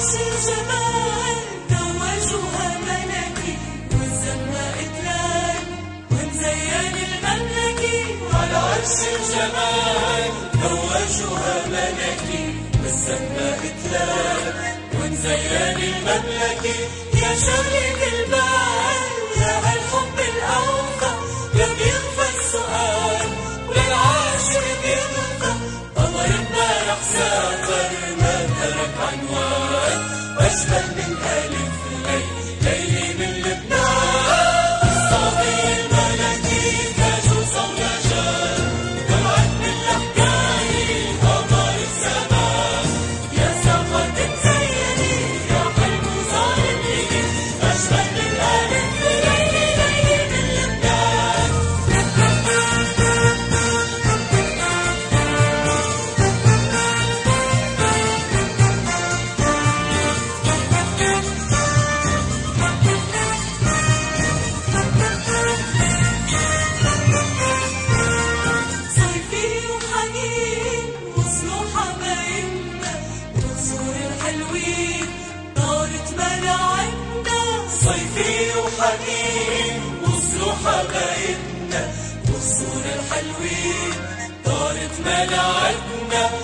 الجمال توجها ملكي والسماء تلال ومزين المملكي. على عرش الجمال توجها ملكي والسماء تلال ومزين المملكي. يا شريك البال يا الحب الأوفى يا بيخفى السؤال وللعاشق بيبقى قمر امبارح سافر ما ترك عنوان أجمل من ألف ليلي من لبنان. الصبي الملكي تاج وصولجان جمعت من الحكاية قمر السماء. يا ساقط تزيني يا قلب وصار لي أجمل من ألف ليلي من لبنان. صيفي وحنين وصلوا حبايبنا والزور الحلوين طارت ملاعبنا. صيفي وحنين وصلوا حبايبنا والزور الحلوين طارت ملاعبنا.